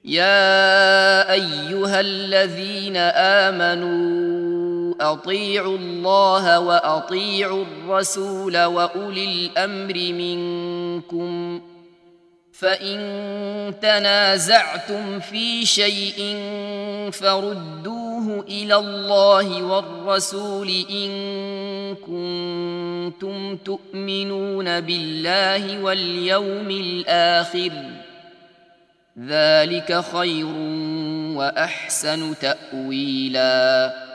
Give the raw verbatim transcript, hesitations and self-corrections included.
يا أيها الذين آمنوا أطيعوا الله وأطيعوا الرسول وأولي الأمر منكم، فإن تنازعتم في شيء فردوه إلى الله والرسول إن كنتم تؤمنون بالله واليوم الآخر، ذلك خير وأحسن تأويلاً.